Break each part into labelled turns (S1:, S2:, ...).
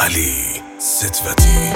S1: علی ستوتی.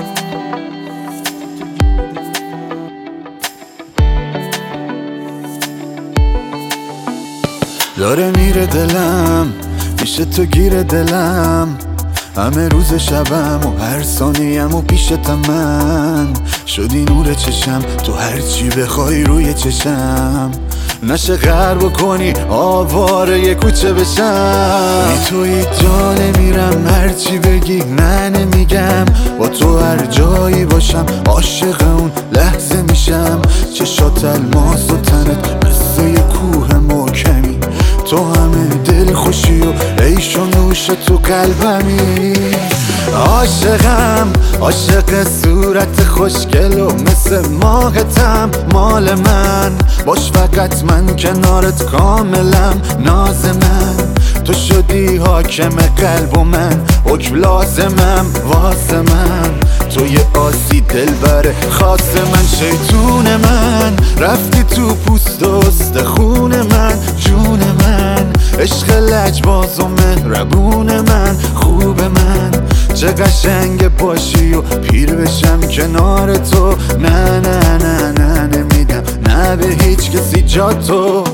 S2: داره میره دلم پیش تو گیره دلم، همه روز شبم و هر ثانیم و پیشتم من شدی نور چشم، تو هرچی بخوای روی چشم نشه غر بکنی آواره یه کوچه بشم. بی توی جا نمیرم هرچی بگی نه نمیگم، با تو هر جایی باشم عاشق اون لحظه میشم. چشات الماس و تنت مثل یه کوه محکمی، تو همه دل خوشی و عیش و نوش تو قلبمی. عاشقم عاشق صورت خوشگل و مثل ماهتم مال من، باش فقط من کنارت کاملم ناز من. تو شدی حاکم قلب و من حکم لازمم واسه من. تو یه آسی دلبر خاص من، شیطون من رفتی تو پوست و استخون من، جون من عشق لجباز و مهربون من، خوب من. چه قشنگ باشی و پیر بشم کنار تو، نه نه نه نه نمیدم نه به هیچ کسی جا تو.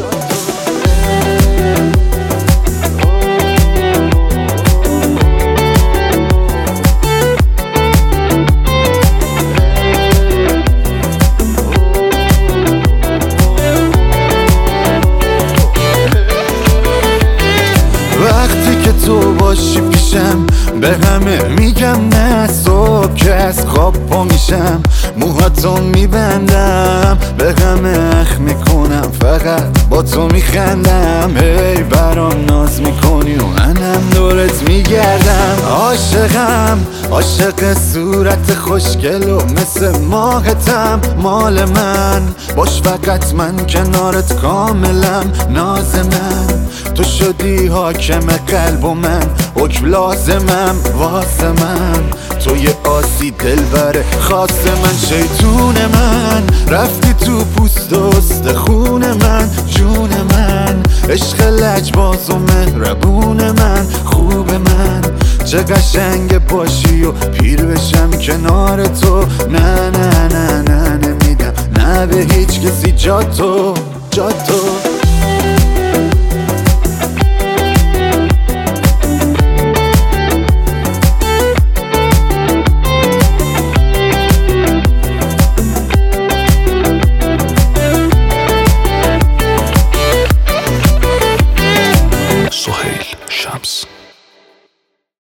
S2: وقتی که تو باشی پیشم به همه میگم نه، صبح که از خواب پا میشم موهاتو میبندم، به همه اخ میکنم فقط با تو میخندم. هی برام ناز میکنی و منم دورت میگردم. عاشقم عاشق صورت خوشگل و مثل ماهتم مال من، باش فقط من کنارت کاملم ناز من. تو شدی حاکم قلب و من حکم لازمم واسه من. تو یه آسی دلبر خاص من، شیطون من رفتی تو پوست و استخون من، جون من عشق لجباز و مهربون من، خوب من. چه قشنگ باشی و پیر بشم کنار تو، نه نه نه نه نمیدم نه به هیچ کسی جا تو، جا تو.